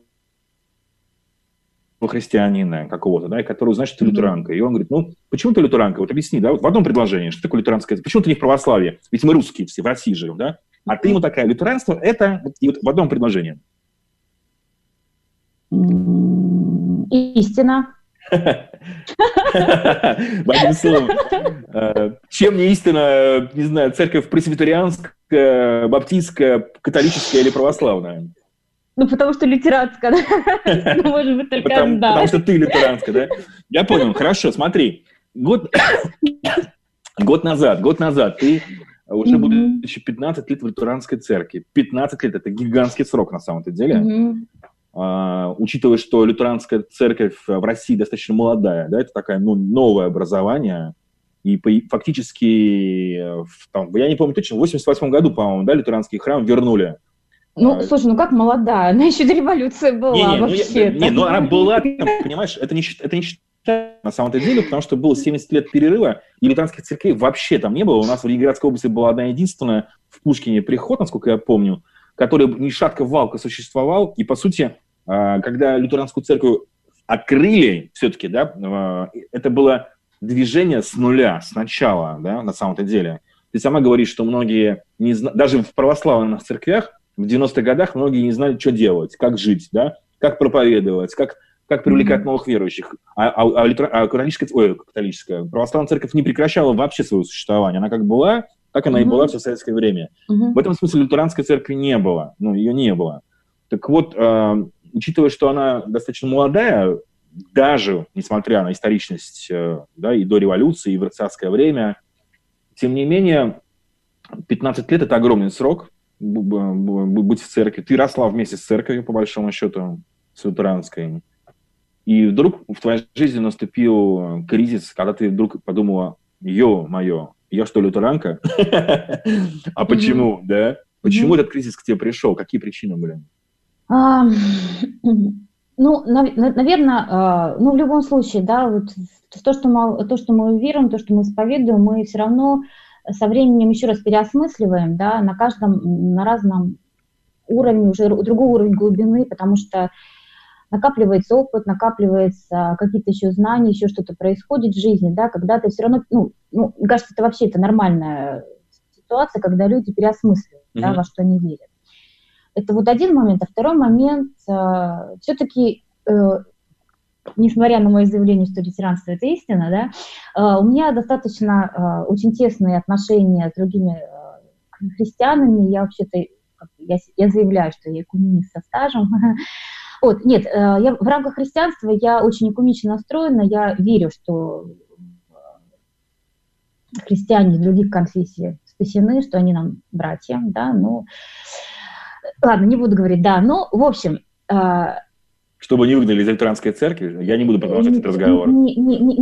христианина какого-то, да, который узнает, что ты лютеранка. И он говорит: ну, почему ты лютеранка? Вот объясни, да, вот в одном предложении, что такое лютеранское, почему ты не в православии? Ведь мы русские все, в России живем, да? А ты ему такая: лютеранство – это и вот в одном предложении. Истина. Одним словом, чем не истина, не знаю, церковь пресвитерианская, баптистская, католическая или православная? Ну, потому что лютеранская, да? Ну, может быть, только одна. Потому что ты лютеранская, да? Я понял, хорошо, смотри. Год назад ты, уже будучи 15 лет в лютеранской церкви. 15 лет – это гигантский срок на самом-то деле. Учитывая, что лютеранская церковь в России достаточно молодая, да, это такое новое образование, и фактически, я не помню точно, в 88 году, по-моему, да, лютеранский храм вернули. Ну, слушай, ну как молодая, она еще до революции была вообще. Ну она была, понимаешь, это не считается на самом-то деле, потому что было 70 лет перерыва, и лютеранских церквей вообще там не было. У нас в Ленинградской области была одна единственная в Пушкине приход, насколько я помню, который ни шатка-валка существовал, и, по сути, когда лютеранскую церковь открыли все-таки, да, это было движение с нуля, сначала, да, на самом-то деле. Ты сама говоришь, что многие, даже в православных церквях в 90-х годах многие не знали, что делать, как жить, да, как проповедовать, как привлекать новых верующих. Католическая православная церковь не прекращала вообще свое существование. Она как была, так она и была все советское время. В этом смысле лютеранской церкви не было, ее не было. Так вот, учитывая, что она достаточно молодая, даже несмотря на историчность, да, и до революции, и в царское время, тем не менее, 15 лет – это огромный срок быть в церкви. Ты росла вместе с церковью, по большому счету, с лютеранской. И вдруг в твоей жизни наступил кризис, когда ты вдруг подумала: ё-моё, я что, лютеранка? А почему, да? Почему этот кризис к тебе пришел? Какие причины были? Ну, наверное, в любом случае, да, вот то, что мы верим, то, что мы исповедуем, мы все равно со временем еще раз переосмысливаем, да, на разном уровне, уже другой уровень глубины, потому что накапливается опыт, накапливаются какие-то еще знания, еще что-то происходит в жизни, да, когда ты все равно, мне кажется, это нормальная ситуация, когда люди переосмысливают, да, во что они верят. Это вот один момент. А второй момент, все-таки, несмотря на мое заявление, что лютеранство – это истина, да, у меня достаточно очень тесные отношения с другими христианами. Я вообще-то, я заявляю, что я экуменист со стажем. Вот, нет, в рамках христианства я очень экумично настроена, я верю, что христиане других конфессий спасены, что они нам братья, да, ладно, не буду говорить, да, в общем… Чтобы не выгнали из лютеранской церкви, я не буду продолжать этот разговор. Нет,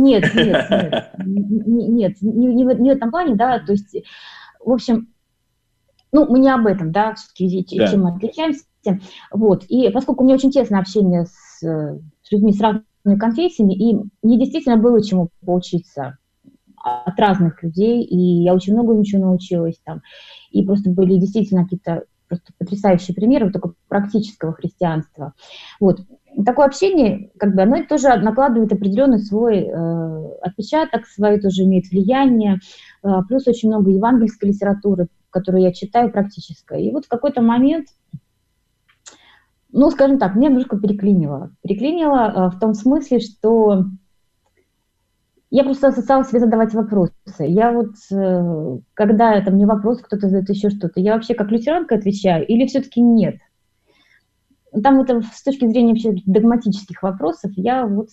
не в этом плане, да, то есть, в общем, мы не об этом, да, все-таки, чем мы отличаемся. Вот, и поскольку у меня очень тесное общение с людьми с разными конфессиями, и мне действительно было чему поучиться от разных людей, и я очень много чего научилась там, и просто были действительно какие-то просто потрясающие примеры вот такого практического христианства. Вот. Такое общение, оно тоже накладывает определенный свой отпечаток, свое тоже имеет влияние, плюс очень много евангельской литературы, которую я читаю, практической. И вот в какой-то момент, скажем так, меня немножко переклинило. Переклинило в том смысле, что я просто стала себе задавать вопросы. Я вот, когда это мне вопрос, кто-то задает еще что-то, я вообще как лютеранка отвечаю или все-таки нет? Там это с точки зрения вообще догматических вопросов, я вот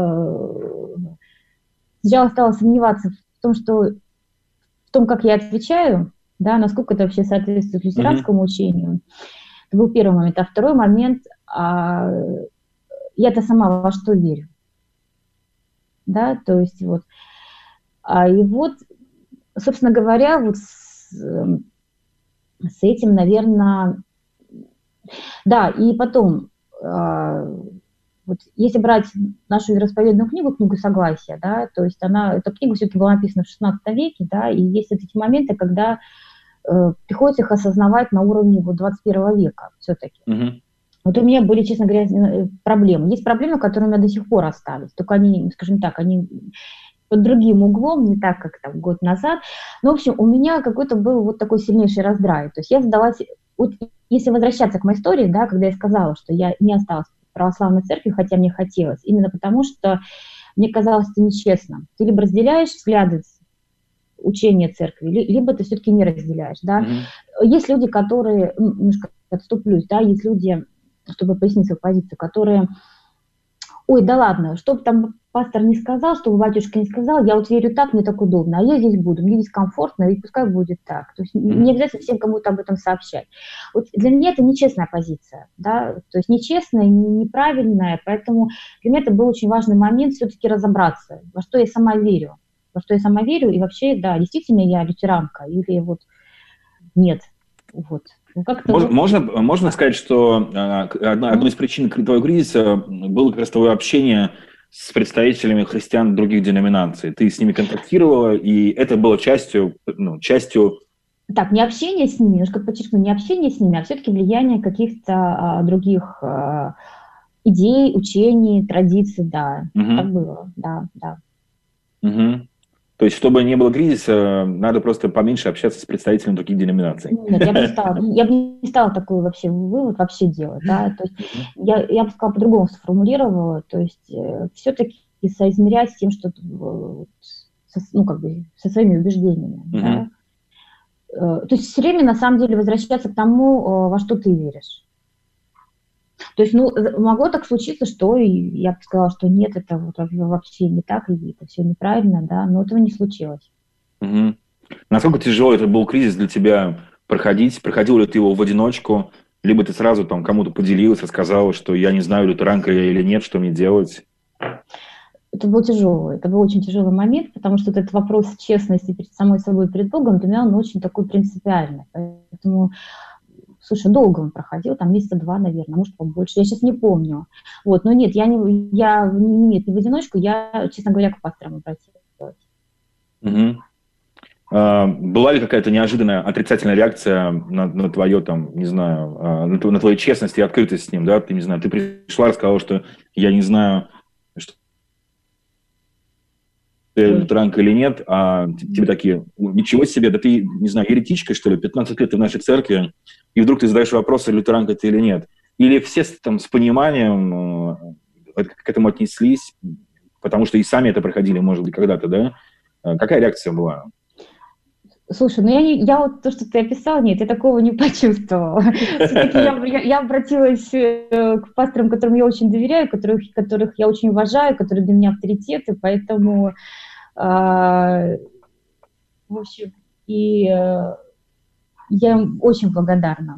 сначала стала сомневаться в том, как я отвечаю, да, насколько это вообще соответствует лютеранскому учению. Это был первый момент. А второй момент, я-то сама во что верю. Да, то есть вот. И вот, собственно говоря, вот с этим, наверное, да, и потом, вот если брать нашу вероисповедную книгу «Согласия», да, то есть эта книга все-таки была написана в XVI веке, да, и есть вот эти моменты, когда приходится их осознавать на уровне вот 21 века все-таки. Вот у меня были, честно говоря, проблемы. Есть проблемы, которые у меня до сих пор остались, только они, скажем так, они под другим углом, не так, как там год назад. Но, в общем, у меня какой-то был вот такой сильнейший раздрай. То есть я задалась, вот если возвращаться к моей истории, да, когда я сказала, что я не осталась в православной церкви, хотя мне хотелось, именно потому что мне казалось, это нечестно. Ты либо разделяешь взгляды учения церкви, либо ты все-таки не разделяешь, да. Есть люди, которые, немножко отступлюсь, да, есть люди, чтобы пояснить свою позицию, которые, ой, да ладно, что бы там пастор не сказал, что батюшка не сказал, я вот верю так, мне так удобно, а я здесь буду, мне здесь комфортно, и пускай будет так. То есть не обязательно всем кому-то об этом сообщать. Вот для меня это нечестная позиция, да, то есть нечестная, неправильная, поэтому для меня это был очень важный момент все-таки разобраться, во что я сама верю, и вообще, да, действительно я лютеранка, или вот нет, вот. Ну, можно сказать, что одной из причин твоего кризиса было как раз твое общение с представителями христиан других деноминаций. Ты с ними контактировала, и это было частью... Так, не общение с ними, немножко подчеркну, не общение с ними, а все-таки влияние каких-то других идей, учений, традиций, да. Так было, да. То есть, чтобы не было кризиса, надо просто поменьше общаться с представителями других деноминаций. Нет, я бы не стала такой вообще вывод вообще делать, да, то есть я бы сказала, по-другому сформулировала, то есть все-таки соизмерять с тем, что, ну, как бы, со своими убеждениями, да. То есть все время, на самом деле, возвращаться к тому, во что ты веришь. То есть, ну, могло так случиться, что я бы сказала, что нет, это вот вообще не так, и это все неправильно, да, но этого не случилось. Насколько тяжело это был кризис для тебя проходить? Проходил ли ты его в одиночку? Либо ты сразу там кому-то поделилась, рассказала, что я не знаю, лютеранка я или нет, что мне делать? Это был очень тяжелый момент, потому что этот вопрос честности перед самой собой, перед Богом, для меня он очень такой принципиальный. Поэтому... Слушай, долго он проходил, там месяца 2, наверное, может, побольше, я сейчас не помню. Вот, но нет, не в одиночку, я, честно говоря, к пасторам обратилась. Была ли какая-то неожиданная отрицательная реакция на твое, там, не знаю, на твою честность и открытость с ним, да? Ты, не знаю, ты пришла, рассказала, что я не знаю, что ты лютеранка или нет, а тебе такие, ничего себе, да ты, не знаю, еретичка, что ли, 15 лет ты в нашей церкви, и вдруг ты задаешь вопросы, лютеранка ты или нет. Или все там с пониманием к этому отнеслись, потому что и сами это проходили, может быть, когда-то, да? Какая реакция была? Слушай, ну я вот то, что ты описал, нет, я такого не почувствовала. Все-таки я обратилась к пасторам, которым я очень доверяю, которых я очень уважаю, которые для меня авторитеты, поэтому, в общем, и я им очень благодарна.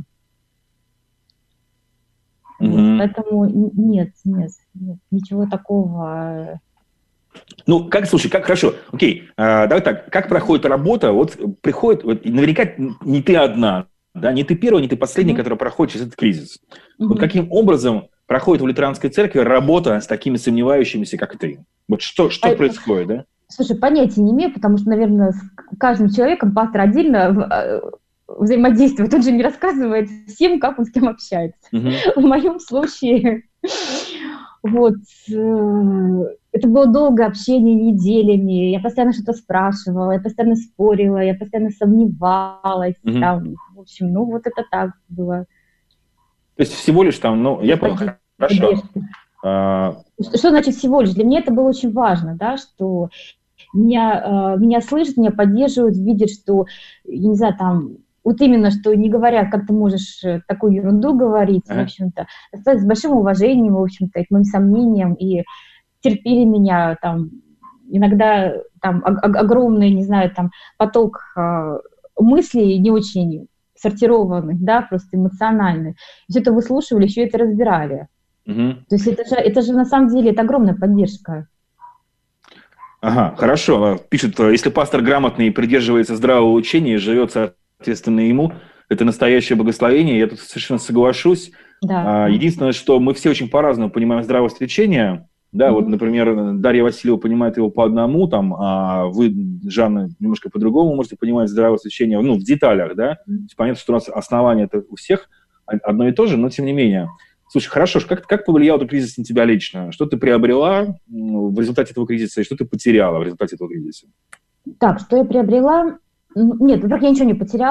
Вот, поэтому нет, ничего такого... Ну, слушай, как хорошо, окей, давай так, как проходит работа, вот приходит, вот, наверняка не ты одна, да, не ты первая, не ты последняя, которая проходит через этот кризис. Вот каким образом проходит в лютеранской церкви работа с такими сомневающимися, как ты? Вот что происходит, да? Слушай, понятия не имею, потому что, наверное, с каждым человеком пастор отдельно взаимодействует, он же не рассказывает всем, как он с кем общается. В моем случае, вот, это было долгое общение неделями, я постоянно что-то спрашивала, я постоянно спорила, я постоянно сомневалась, там, в общем, ну, вот это так было. То есть всего лишь там, ну, я понял, хорошо. Что значит всего лишь? Для меня это было очень важно, да, что меня слышат, меня поддерживают, видят, что, я не знаю, там, вот именно, что не говорят, как ты можешь такую ерунду говорить, в общем-то, с большим уважением, в общем-то, к моим сомнениям, и терпели меня, там, иногда там огромный, не знаю, там, поток мыслей не очень сортированных, да, просто эмоциональных. Все это выслушивали, еще это разбирали. То есть это же на самом деле это огромная поддержка. Ага, хорошо. Пишут, если пастор грамотный и придерживается здравого учения, живет соответственно ему, это настоящее благословение, я тут совершенно соглашусь. Да. Единственное, что мы все очень по-разному понимаем здравословение. Да, вот, например, Дарья Васильева понимает его по одному, там, а вы, Жанна, немножко по-другому можете понимать здравословение, ну, в деталях, да. Понятно, что у нас основание это у всех одно и то же, но тем не менее. Слушай, хорошо, как повлиял этот кризис на тебя лично? Что ты приобрела в результате этого кризиса и что ты потеряла в результате этого кризиса? Так, что я приобрела? Нет, во-первых, я ничего не потеряла.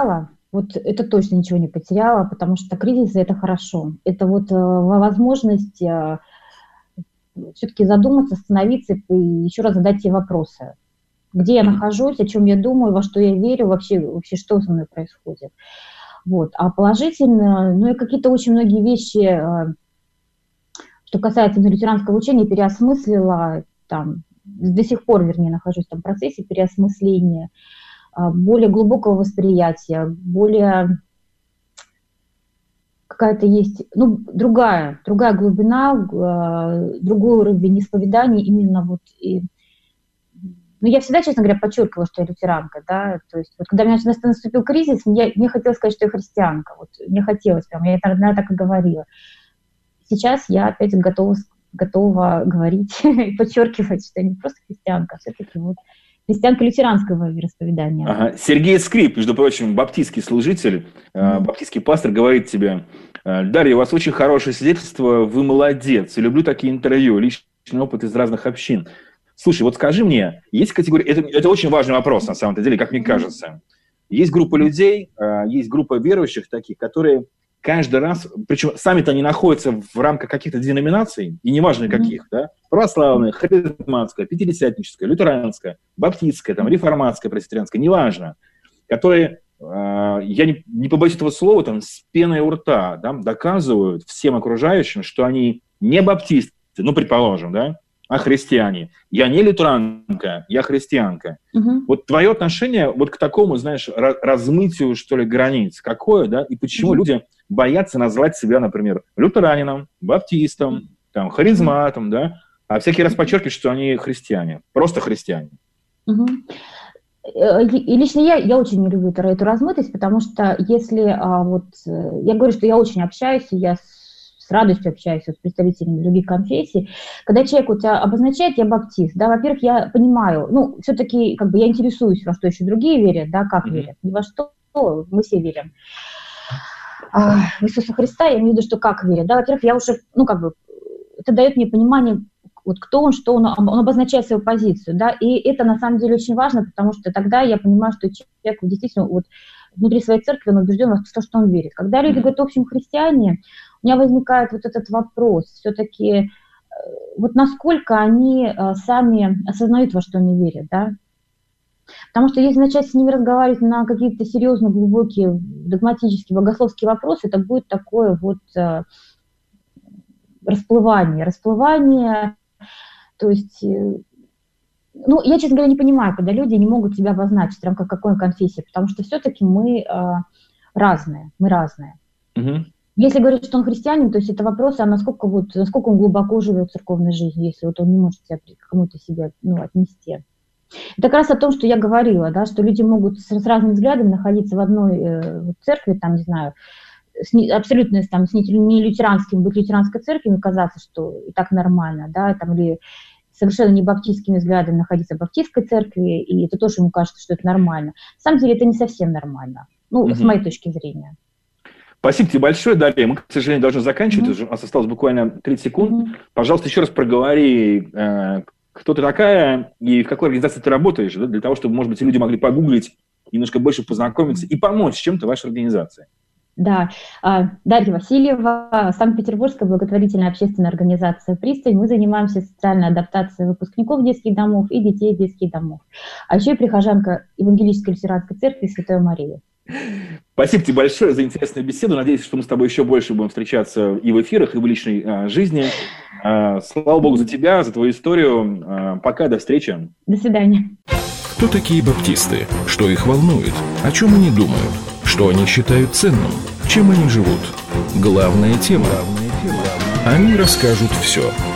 вот это точно ничего не потеряла, потому что кризисы – это хорошо. Это вот возможность все-таки задуматься, остановиться и еще раз задать себе вопросы. Где я нахожусь, о чем я думаю, во что я верю, вообще что со мной происходит. Вот. А положительно, ну и какие-то очень многие вещи, что касается лютеранского учения, переосмыслила, там, до сих пор, вернее, нахожусь в процессе переосмысления, более глубокого восприятия, более какая-то есть, ну, другая глубина, другой уровень исповедания именно вот и. Ну, я всегда, честно говоря, подчеркивала, что я лютеранка, да, то есть вот когда у меня наступил кризис, мне хотелось сказать, что я христианка, вот, мне хотелось прям, я, наверное, так и говорила. Сейчас я опять готова говорить и подчеркивать, что я не просто христианка, а все-таки вот христианка лютеранского вероисповедания. Ага. Сергей Скрип, между прочим, баптистский служитель, баптистский пастор, говорит тебе: Дарья, у вас очень хорошее свидетельство, вы молодец, и люблю такие интервью, личный опыт из разных общин. Слушай, вот скажи мне, есть категория, это очень важный вопрос на самом деле, как мне кажется. Есть группа людей, есть группа верующих таких, которые каждый раз, причем сами-то они находятся в рамках каких-то деноминаций, и неважно каких, да, православная, харизматская, пятидесятническая, лютеранская, баптистская, там, реформатская, пресвитерианская, неважно, которые, я не побоюсь этого слова, там, с пеной у рта, да, доказывают всем окружающим, что они не баптисты, ну, предположим, да, а христиане. Я не лютеранка, я христианка. Вот твое отношение вот к такому, знаешь, размытию, что ли, границ, какое, да, и почему люди боятся назвать себя, например, лютеранином, баптистом, там, харизматом, да, а всякий раз подчеркивают, что они христиане, просто христиане. И лично я очень не люблю эту размытость, потому что если я говорю, что я очень общаюсь, и я с радостью общаюсь с представителями других конфессий, когда человек у тебя обозначает, я баптист, да, во-первых, я понимаю, ну, все-таки, как бы, я интересуюсь, во что еще другие верят, да, как верят, не во что, мы все верим. В Иисуса Христа, я имею в виду, что как верят, да, во-первых, я уже, ну, как бы, это дает мне понимание, вот кто он, что он обозначает свою позицию, да, и это на самом деле очень важно, потому что тогда я понимаю, что человек действительно вот внутри своей церкви, он убежден в том, что он верит. Когда люди говорят, в общем, христиане, у меня возникает вот этот вопрос, все-таки вот насколько они сами осознают, во что они верят, да? Потому что если начать с ними разговаривать на какие-то серьезно глубокие догматические, богословские вопросы, это будет такое вот расплывание, то есть, ну, я, честно говоря, не понимаю, когда люди не могут себя обозначить в рамках какой конфессии, потому что все-таки мы разные. Если говорить, что он христианин, то есть это вопрос, а насколько он глубоко живет в церковной жизни, если вот он не может кому-то себя отнести. Это как раз о том, что я говорила, да, что люди могут с разными взглядами находиться в одной церкви, там, не знаю, абсолютно там, не лютеранским, быть лютеранской церковью, казаться, что и так нормально, да, там, или совершенно не баптистскими взглядами находиться в баптистской церкви, и это тоже ему кажется, что это нормально. На самом деле это не совсем нормально, с моей точки зрения. Спасибо тебе большое, Дарья. Мы, к сожалению, должны заканчивать. Уже у нас осталось буквально 30 секунд. Пожалуйста, еще раз проговори, кто ты такая и в какой организации ты работаешь, да, для того, чтобы, может быть, люди могли погуглить, немножко больше познакомиться и помочь чем-то вашей организации. Да, Дарья Васильева, Санкт-Петербургская благотворительная общественная организация «Пристань». Мы занимаемся социальной адаптацией выпускников детских домов и детей детских домов. А еще и прихожанка Евангелической лютеранской церкви Святой Марии. Спасибо тебе большое за интересную беседу. Надеюсь, что мы с тобой еще больше будем встречаться и в эфирах, и в личной жизни. Слава Богу за тебя, за твою историю. Пока, до встречи. До свидания. Кто такие баптисты? Что их волнует? О чем они думают? Что они считают ценным? Чем они живут? Главная тема. Они расскажут все.